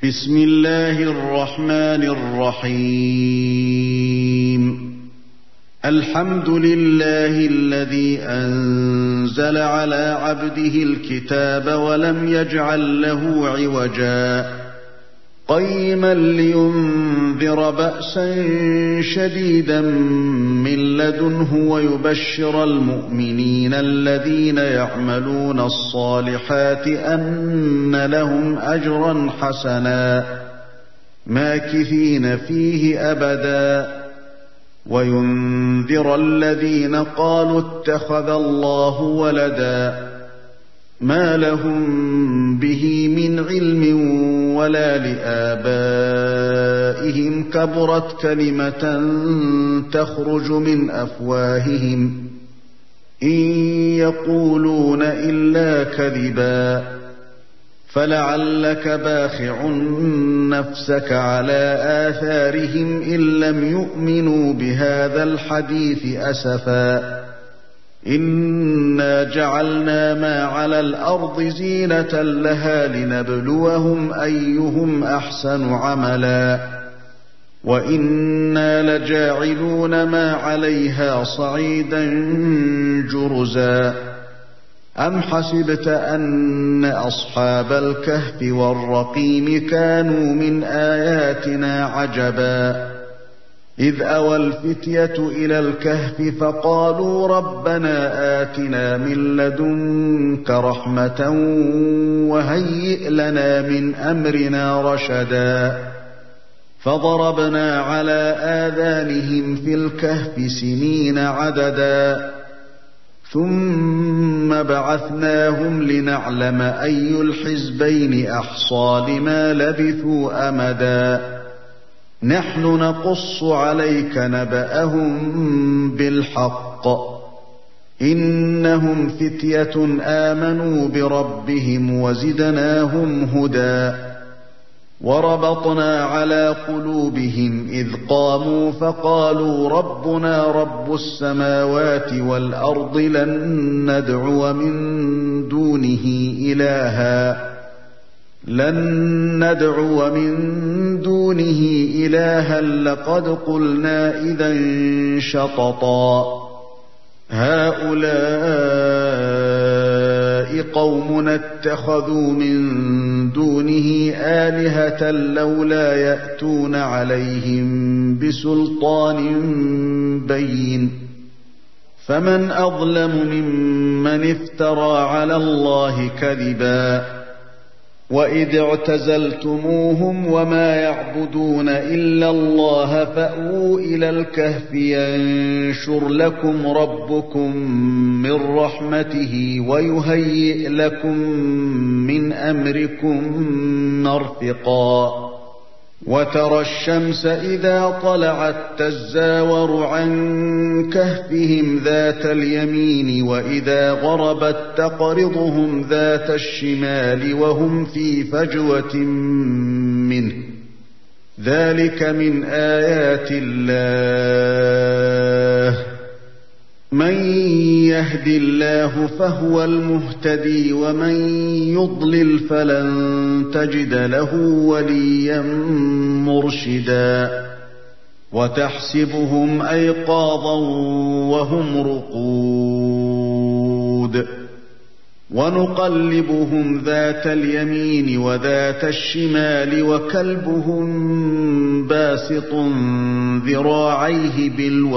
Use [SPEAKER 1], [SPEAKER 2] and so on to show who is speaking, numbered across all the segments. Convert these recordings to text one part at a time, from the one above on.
[SPEAKER 1] بسم الله الرحمن الرحيم. الحمد لله الذي أنزل على عبده الكتاب ولم يجعل له عوجا قيما لينذر بأسا شديدا من لدنه ويبشر المؤمنين الذين يعملون الصالحات أن لهم أجرا حسنا ماكثين فيه أبدا وينذر الذين قالوا اتخذ الله ولدا ما لهم به من علم ولا لآبائهم كبرت كلمة تخرج من أفواههم إن يقولون إلا كذبا فلعلك باخع نفسك على آثارهم إن لم يؤمنوا بهذا الحديث أسفا إنا جعلنا ما على الأرض زينة لها لنبلوهم أيهم أحسن عملا وإنا لجاعلون ما عليها صعيدا جرزا أم حسبت أن أصحاب الكهف والرقيم كانوا من آياتنا عجبا إذ أوى الفتية إلى الكهف فقالوا ربنا آتنا من لدنك رحمة وهيئ لنا من أمرنا رشدا فضربنا على آذانهم في الكهف سنين عددا ثم بعثناهم لنعلم أي الحزبين أحصى لما لبثوا أمدا نحن نقص عليك نبأهم بالحق إنهم فتية آمنوا بربهم وزدناهم هدى وربطنا على قلوبهم إذ قاموا فقالوا ربنا رب السماوات والأرض لن ندعو من دونه إلها لقد قلنا إذا شططا هؤلاء قومنا اتخذوا من دونه آلهة لولا يأتون عليهم بسلطان بين فمن أظلم ممن افترى على الله كذبا وإذ اعتزلتموهم وما يعبدون إلا الله فأووا إلى الكهف ينشر لكم ربكم من رحمته ويهيئ لكم من أمركم مرفقا وترى الشمس إذا طلعت تزاور عن كهفهم ذات اليمين وإذا غربت تقرضهم ذات الشمال وهم في فجوة منه ذلك من آيات الله من يهد الله فهو المهتدي ومن يضلل فلن تجد له وليا مرشدا وتحسبهم أيقاظا وهم رقود ونقلبهم ذات اليمين وذات الشمال وكلبهم باسط ذراعيه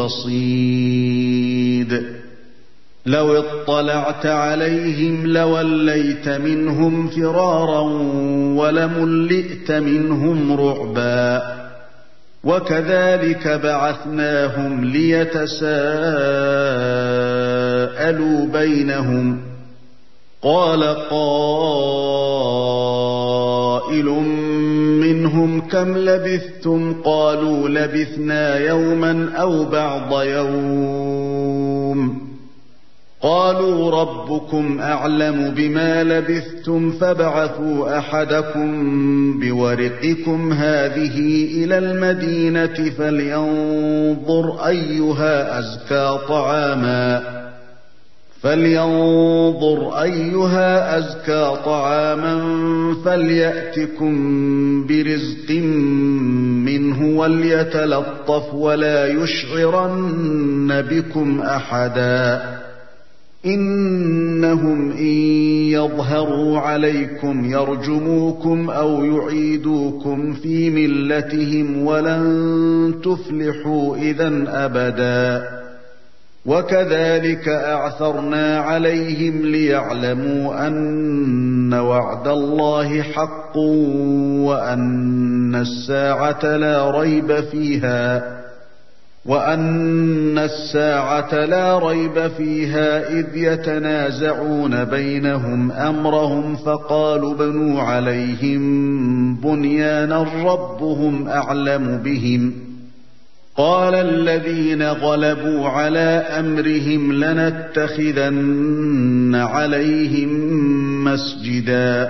[SPEAKER 1] بالوصيد لو اطلعت عليهم لوليت منهم فرارا ولملئت منهم رعبا وكذلك بعثناهم ليتساءلوا بينهم قال قائل منهم كم لبثتم قالوا لبثنا يوما أو بعض يوم قالوا ربكم أعلم بما لبثتم فابعثوا أحدكم بورقكم هذه إلى المدينة فلينظر أيها أزكى طعاما فلينظر أيها أزكى طعاما فليأتكم برزق منه وليتلطف ولا يشعرن بكم أحدا إنهم إن يظهروا عليكم يرجموكم أو يعيدوكم في ملتهم ولن تفلحوا إذن أبدا وكذلك أعثرنا عليهم ليعلموا أن وعد الله حق وأن الساعة لا ريب فيها إذ يتنازعون بينهم أمرهم فقالوا بنوا عليهم بنيانا ربهم أعلم بهم قال الذين غلبوا على أمرهم لنتخذن عليهم مسجدا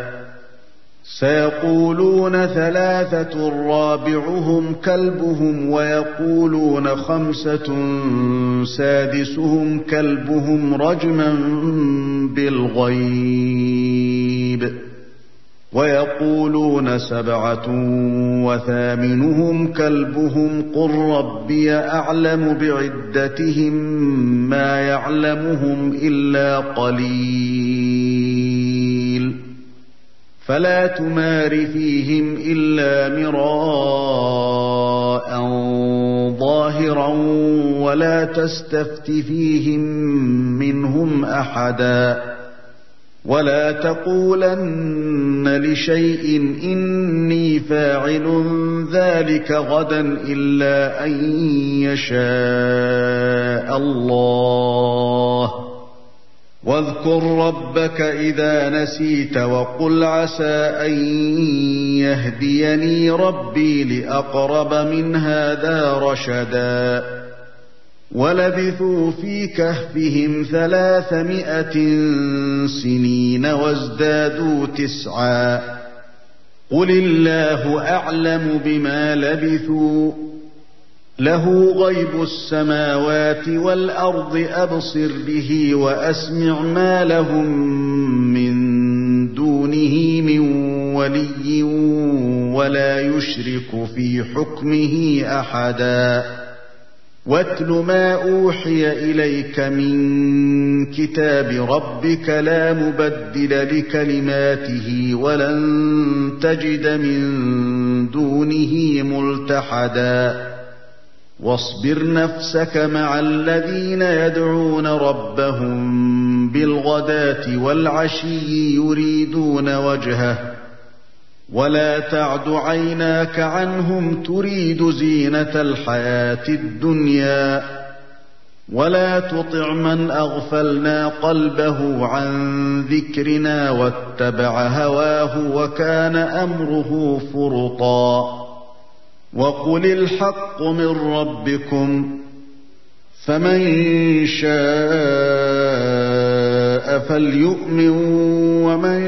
[SPEAKER 1] سيقولون ثلاثة رابعهم كلبهم ويقولون خمسة سادسهم كلبهم رجما بالغيب ويقولون سبعة وثامنهم كلبهم قل ربي أعلم بعدتهم ما يعلمهم إلا قليل فلا تمار فيهم إلا مراء ظاهرا ولا تستفت فيهم منهم أحدا ولا تقولن لشيء إني فاعل ذلك غدا إلا أن يشاء الله واذكر ربك إذا نسيت وقل عسى أن يهديني ربي لأقرب من هذا رشدا ولبثوا في كهفهم 300 سنين وازدادوا 9 قل الله أعلم بما لبثوا له غيب السماوات والأرض أبصر به وأسمع ما لهم من دونه من ولي ولا يشرك في حكمه أحدا واتل ما أوحي إليك من كتاب ربك لا مبدل لكلماته ولن تجد من دونه ملتحدا واصبر نفسك مع الذين يدعون ربهم بالغداة والعشي يريدون وجهه ولا تعد عيناك عنهم تريد زينة الحياة الدنيا ولا تطع من أغفلنا قلبه عن ذكرنا واتبع هواه وكان أمره فرطا وقل الحق من ربكم فمن شاء فليؤمن ومن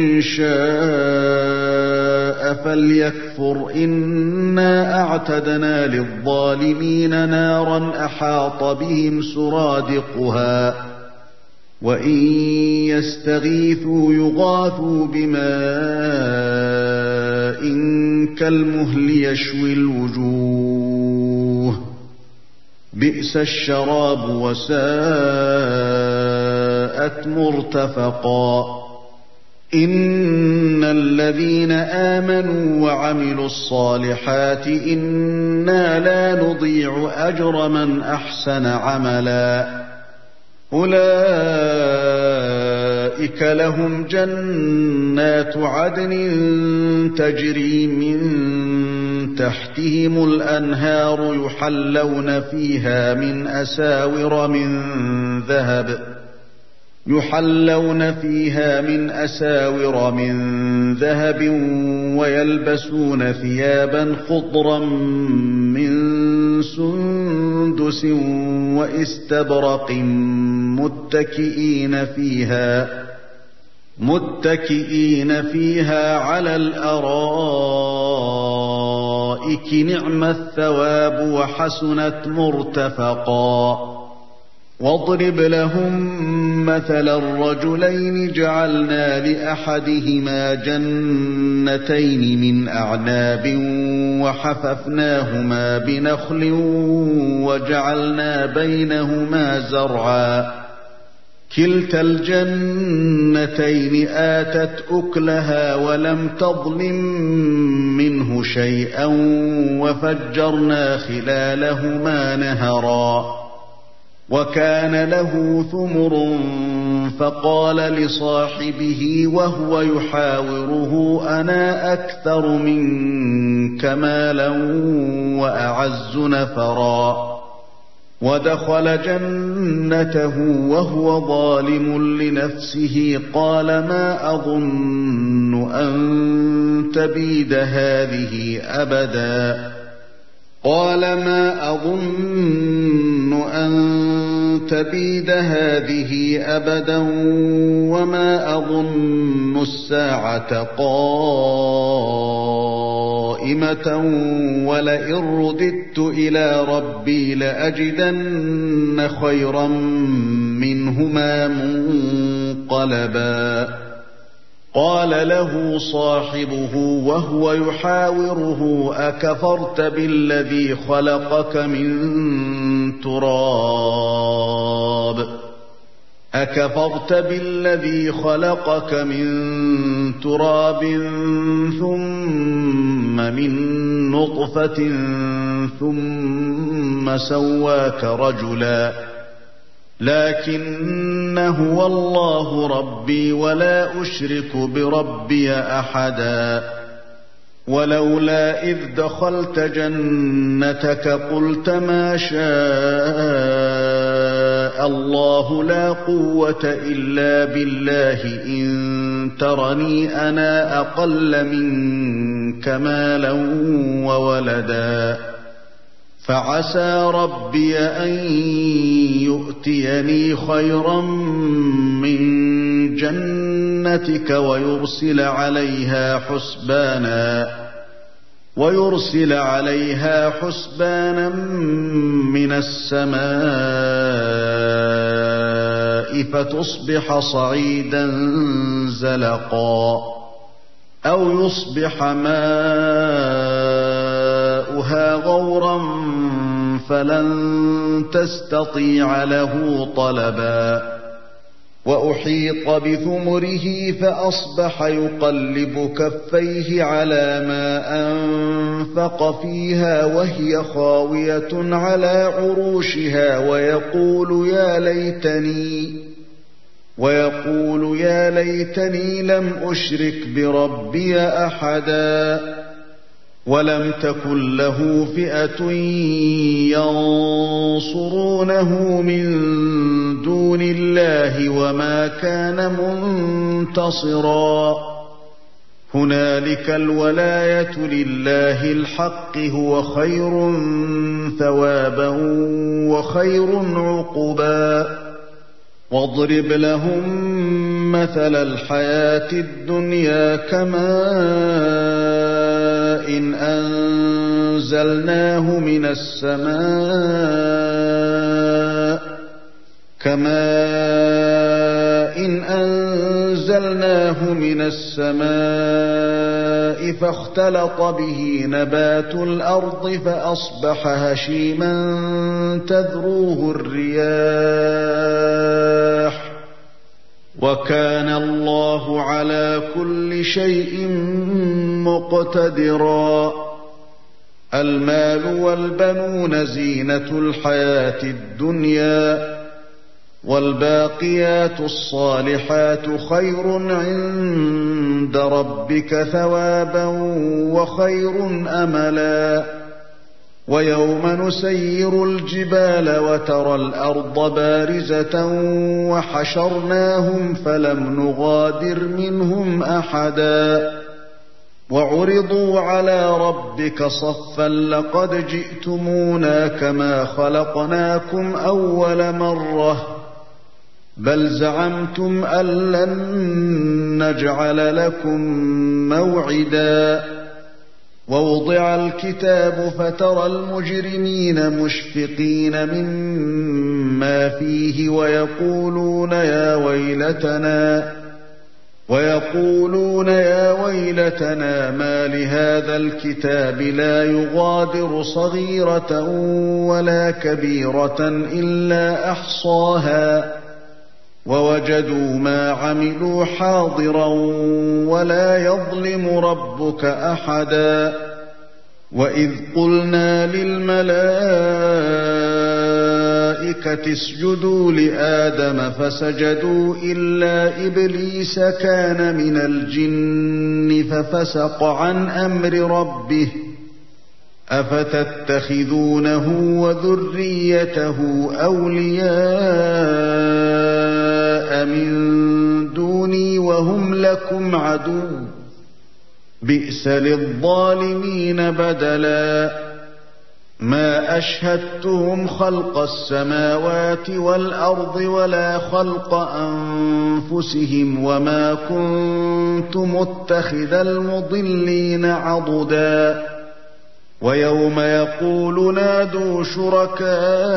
[SPEAKER 1] شاء فليكفر إنا أعتدنا للظالمين نارا أحاط بهم سرادقها وإن يستغيثوا يغاثوا بماء كالمهل يشوي الوجوه بئس الشراب وساءت مرتفقا إن الذين آمنوا وعملوا الصالحات إنا لا نضيع أجر من أحسن عملا أولئك لهم جنات عدن تجري من تحتهم الأنهار يحلون فيها من أساور من ذهب ويلبسون ثيابا خضرا من سندس وإستبرق متكئين فيها على الأرائك نعم الثواب وحسنت مرتفقا واضرب لهم مثلا الرجلين جعلنا لأحدهما جنتين من أعناب وحففناهما بنخل وجعلنا بينهما زرعا كلتا الجنتين آتت أكلها ولم تظلم منه شيئا وفجرنا خلالهما نهرا وكان له ثمر فقال لصاحبه وهو يحاوره أنا أكثر منك مالا وأعز نفرا ودخل جنته وهو ظالم لنفسه قال ما أظن أن تبيد هذه أبدا وما أظن الساعة قائمة ولئن رددت إلى ربي لأجدن خيرا منهما منقلبا قال له صاحبه وهو يحاوره أكفرت بالذي خلقك من تراب ثم من نطفة ثم سواك رجلا لكن هو الله ربي ولا أشرك بربي أحدا ولولا إذ دخلت جنتك قلت ما شاء الله لا قوة إلا بالله إن ترني أنا أقل منك مالا وولدا فعسى ربي أن يؤتيني خيرا من جنتك ويرسل عليها حسبانا من السماء فتصبح صعيدا زلقا أو يصبح ماؤها غورا فلن تستطيع له طلبا وأحيط بثمره فأصبح يقلب كفيه على ما أنفق فيها وهي خاوية على عروشها ويقول يا ليتني لم أشرك بربي أحدا ولم تكن له فئة ينصرونه من دون الله وما كان منتصرا هنالك الولاية لله الحق هو خير ثوابا وخير عقبا واضرب لهم مثل الحياة الدنيا كماء إن أنزلناه من السماء فاختلط به نبات الأرض فأصبح هشيما تذروه الرياح وكان الله على كل شيء مقتدرا المال والبنون زينة الحياة الدنيا والباقيات الصالحات خير عند ربك ثوابا وخير أملا ويوم نسير الجبال وترى الأرض بارزة وحشرناهم فلم نغادر منهم أحدا وعرضوا على ربك صفا لقد جئتمونا كما خلقناكم أول مرة بل زعمتم أن لن نجعل لكم موعدا ووضع الكتاب فترى المجرمين مشفقين مما فيه ويقولون يا ويلتنا ما لهذا الكتاب لا يغادر صغيرة ولا كبيرة إلا أحصاها ووجدوا ما عملوا حاضرا ولا يظلم ربك أحدا وإذ قلنا للملائكة اسجدوا لآدم فسجدوا إلا إبليس كان من الجن ففسق عن أمر ربه أفتتخذونه وذريته أولياء من دوني وهم لكم عدو بئس للظالمين بدلا ما أشهدتهم خلق السماوات والأرض ولا خلق أنفسهم وما كنت متخذ المضلين عضدا ويوم يقول نادوا شركائي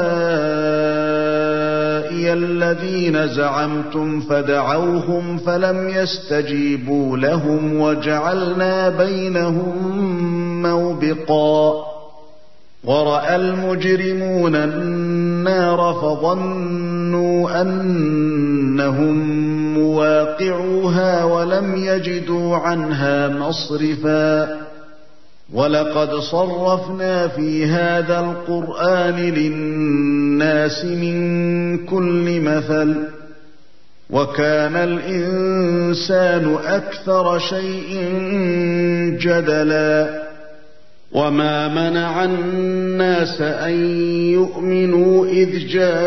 [SPEAKER 1] الذين زعمتم فدعوهم فلم يستجيبوا لهم وجعلنا بينهم موبقا ورأى المجرمون النار فظنوا أنهم مواقعوها ولم يجدوا عنها مصرفا ولقد صرفنا في هذا القرآن للناس من كل مثل وكان الإنسان أكثر شيء جدلا وما منع الناس أن يؤمنوا إذ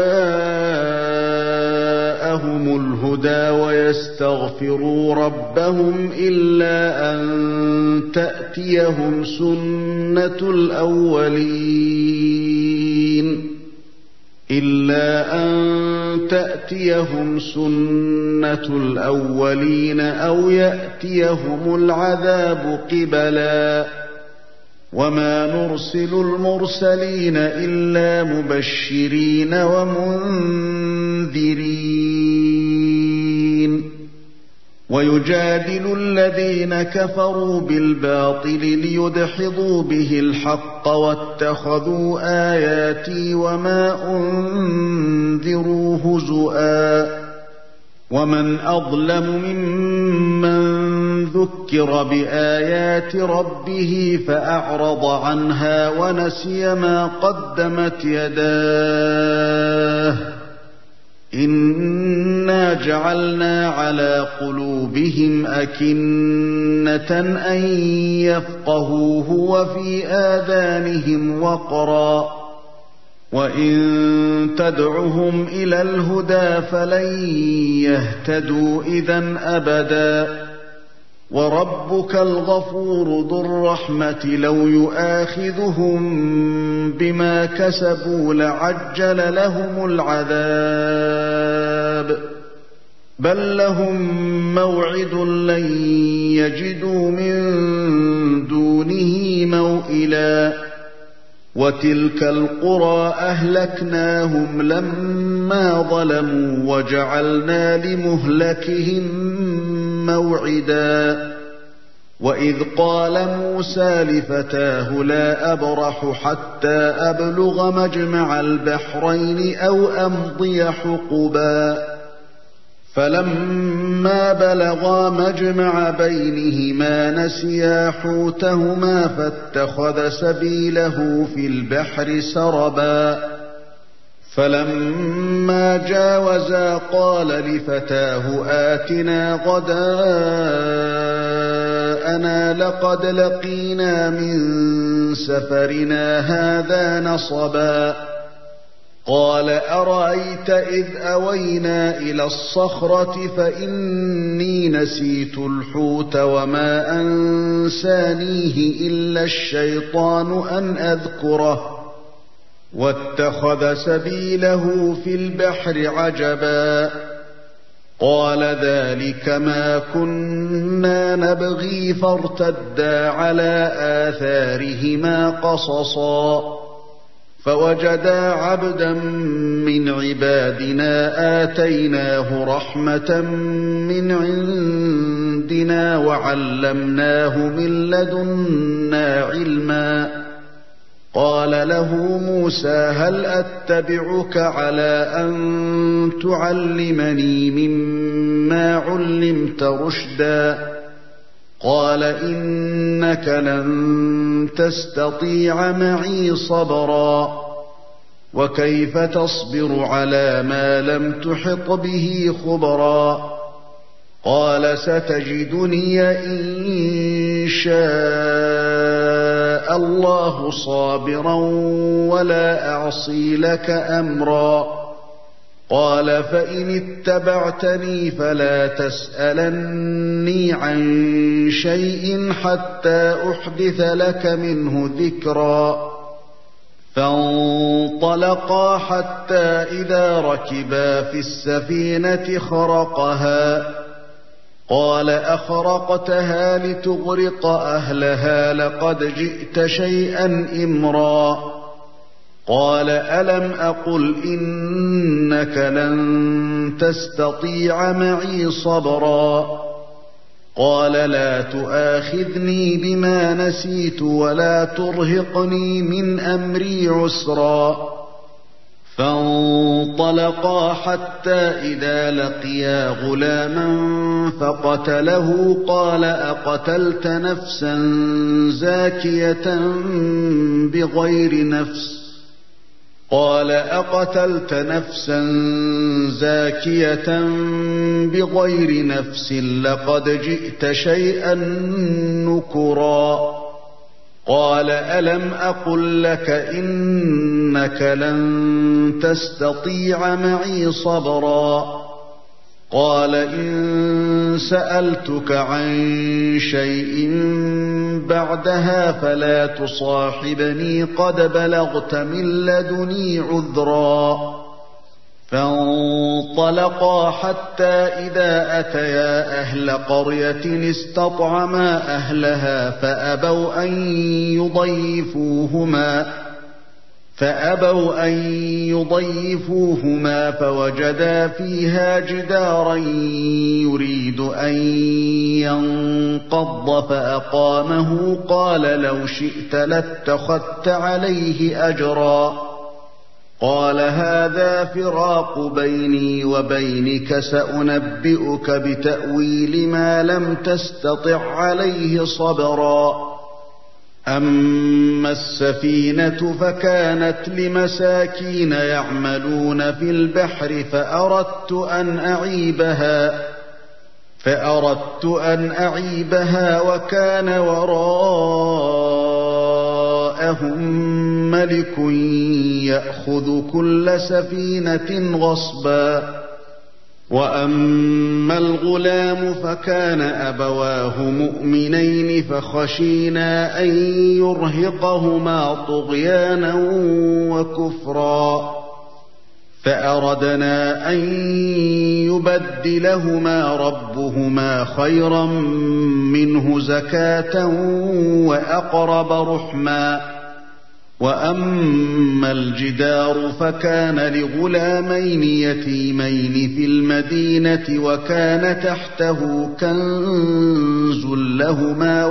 [SPEAKER 1] جاءهم الهدى ويستغفروا ربهم إلا أن تأتيهم سنة الأولين أو يأتيهم العذاب قبلا وما نرسل المرسلين إلا مبشرين ومنذرين ويجادل الذين كفروا بالباطل ليدحضوا به الحق واتخذوا آياتي وما أنذروا هزؤا ومن أظلم ممن ذكر بآيات ربه فأعرض عنها ونسي ما قدمت يداه إنا جعلنا على قلوبهم أكنة أن يفقهوه وفي آذانهم وقرا وإن تدعهم إلى الهدى فلن يهتدوا إذن أبدا وربك الغفور ذو الرحمة لو يؤاخذهم بما كسبوا لعجل لهم العذاب بل لهم موعد لن يجدوا من دونه موئلا وتلك القرى أهلكناهم لما ظلموا وجعلنا لمهلكهم موعدا وإذ قال موسى لفتاه لا أبرح حتى أبلغ مجمع البحرين أو أمضي حقبا فلما بلغا مجمع بينهما نسيا حوتهما فاتخذ سبيله في البحر سربا فلما جاوزا قال لفتاه آتنا غداءنا لقد لقينا من سفرنا هذا نصبا قال أرأيت إذ أوينا إلى الصخرة فإني نسيت الحوت وما أنسانيه إلا الشيطان أن أذكره واتخذ سبيله في البحر عجبا قال ذلك ما كنا نبغي فارتدا على آثارهما قصصا فوجدا عبدا من عبادنا آتيناه رحمة من عندنا وعلمناه من لدنا علما قال له موسى هل أتبعك على أن تعلمني مما علمت رشدا قال إنك لن تستطيع معي صبرا وكيف تصبر على ما لم تحط به خبرا قال ستجدني إن شاء الله صابرا ولا أعصي لك أمرا قال فإن اتبعتني فلا تسألني عن شيء حتى أحدث لك منه ذكرا فانطلقا حتى إذا ركبا في السفينة خرقها قال أخرقتها لتغرق أهلها لقد جئت شيئا إمرا قال ألم أقل إنك لن تستطيع معي صبرا قال لا تؤاخذني بما نسيت ولا ترهقني من أمري عسرا فانطلقا حتى إذا لقيا غلاما فقتله قال أقتلت نفسا زاكية بغير نفس قال أقتلت نفسا زاكية بغير نفس لقد جئت شيئا نكرا قال ألم أقل لك إنك لن تستطيع معي صبرا قال إن سألتك عن شيء بعدها فلا تصاحبني قد بلغت من لدني عذرا فانطلقا حتى إذا أتيا أهل قرية استطعما أهلها فأبوا أن يضيفوهما فوجدا فيها جدارا يريد أن ينقض فأقامه قال لو شئت لاتخذت عليه أجرا قال هذا فراق بيني وبينك سأنبئك بتأويل ما لم تستطع عليه صبرا أما السفينة فكانت لمساكين يعملون في البحر فأردت أن أعيبها وكان وراءهم ملك يأخذ كل سفينة غصبا وأما الغلام فكان أبواه مؤمنين فخشينا أن يرهقهما طغيانا وكفرا فأردنا أن يبدلهما ربهما خيرا منه زكاة وأقرب رحما وأما الجدار فكان لغلامين يتيمين في المدينة وكان تحته كنز لهما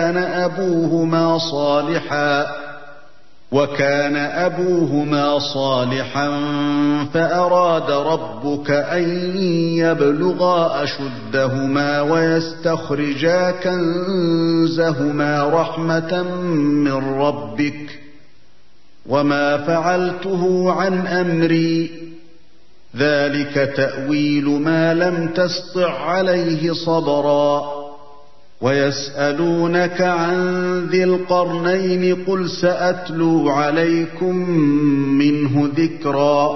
[SPEAKER 1] وكان أبوهما صالحا فأراد ربك أن يبلغا أشدهما ويستخرجا كنزهما رحمة من ربك وما فعلته عن أمري ذلك تأويل ما لم تسطع عليه صبرا ويسألونك عن ذي القرنين قل سأتلو عليكم منه ذكرا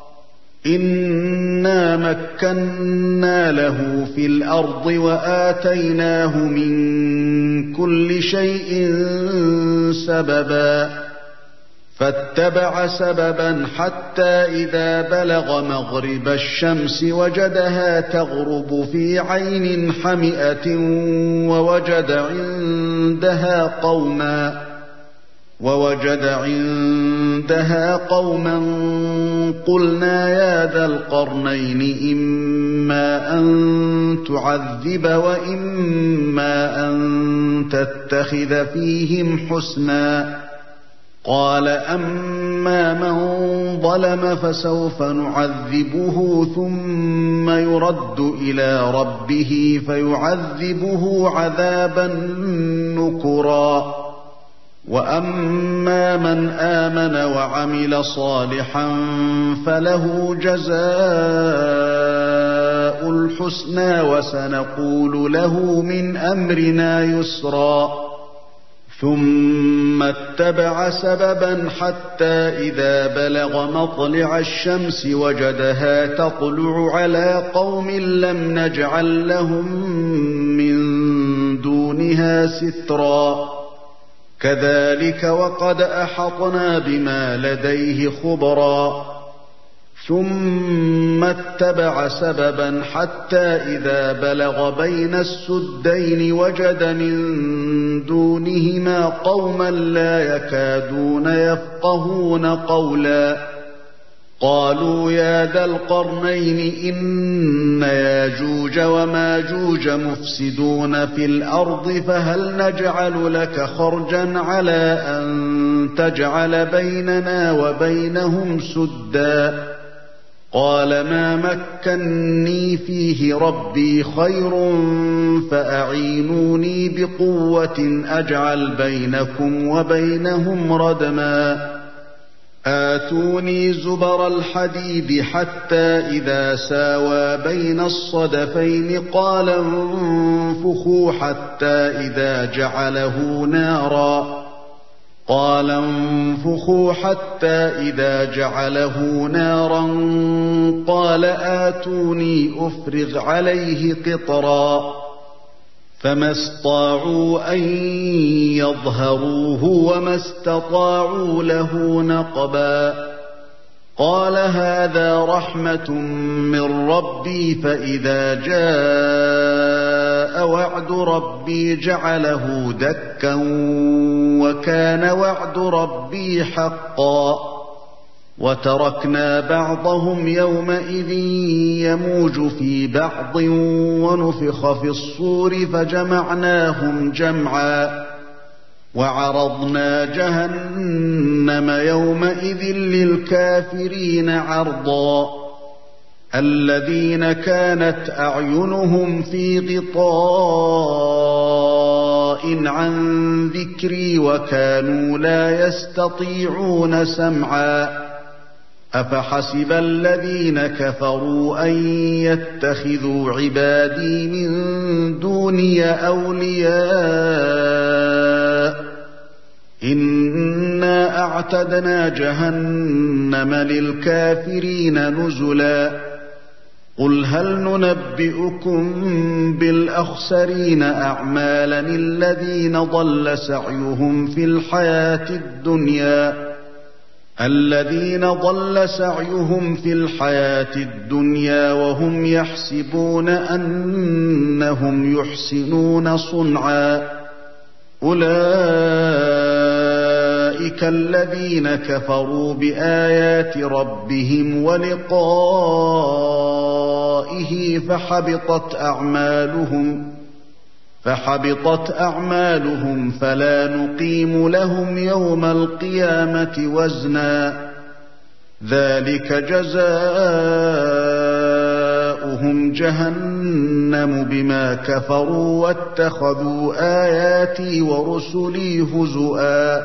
[SPEAKER 1] إنا مكنا له في الأرض وآتيناه من كل شيء سببا فاتبع سببا حتى إذا بلغ مغرب الشمس وجدها تغرب في عين حمئة ووجد عندها قوما قلنا يا ذا القرنين إما أن تعذب وإما أن تتخذ فيهم حسنا قال أما من ظلم فسوف نعذبه ثم يرد إلى ربه فيعذبه عذابا نكرا وأما من آمن وعمل صالحا فله جزاء الحسنى وسنقول له من أمرنا يسرا ثم اتبع سببا حتى إذا بلغ مطلع الشمس وجدها تطلع على قوم لم نجعل لهم من دونها سترا كذلك وقد أحطنا بما لديه خبرا ثم اتبع سببا حتى إذا بلغ بين السدين وجد من دونهما قوما لا يكادون يفقهون قولا قالوا يا ذا القرنين إن ياجوج وماجوج مفسدون في الأرض فهل نجعل لك خرجا على أن تجعل بيننا وبينهم سدا قال ما مكني فيه ربي خير فأعينوني بقوة أجعل بينكم وبينهم ردما آتوني زبر الحديد حتى إذا ساوى بين الصدفين قال انفخوا حتى إذا جعله نارا قال آتوني أفرغ عليه قطرا فما استطاعوا أن يظهروه وما استطاعوا له نقبا قال هذا رحمة من ربي فإذا جاء وعد ربي جعله دكا وكان وعد ربي حقا وتركنا بعضهم يومئذ يموج في بعض ونفخ في الصور فجمعناهم جمعا وعرضنا جهنم يومئذ للكافرين عرضا الذين كانت أعينهم في غطاء عن ذكري وكانوا لا يستطيعون سمعا أفحسب الذين كفروا أن يتخذوا عبادي من دوني أولياء إنا أعتدنا جهنم للكافرين نزلا قل هل ننبئكم بالأخسرين أعمالا الذين ضل سعيهم في الحياة الدنيا وهم يحسبون أنهم يحسنون صنعا أولئك الذين كفروا بآيات ربهم ولقائه فحبطت أعمالهم فلا نقيم لهم يوم القيامة وزنا ذلك جزاؤهم جهنم بما كفروا واتخذوا آياتي ورسلي هزؤا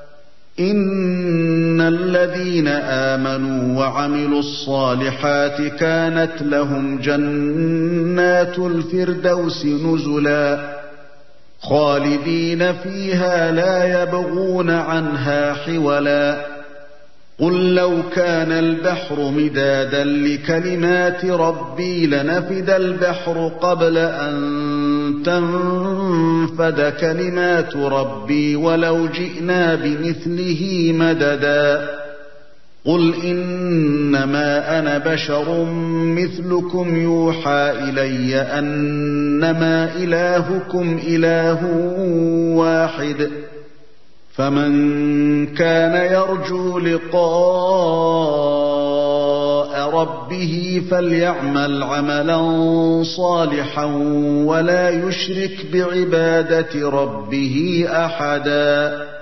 [SPEAKER 1] إن الذين آمنوا وعملوا الصالحات كانت لهم جنات الفردوس نزلا خالدين فيها لا يبغون عنها حولا قل لو كان البحر مدادا لكلمات ربي لنفد البحر قبل أن تنفد كلمات ربي ولو جئنا بمثله مددا قل إنما أنا بشر مثلكم يوحى إلي أنما إلهكم إله واحد فمن كان يرجو لقاء ربه فليعمل عملا صالحا ولا يشرك بعبادة ربه أحدا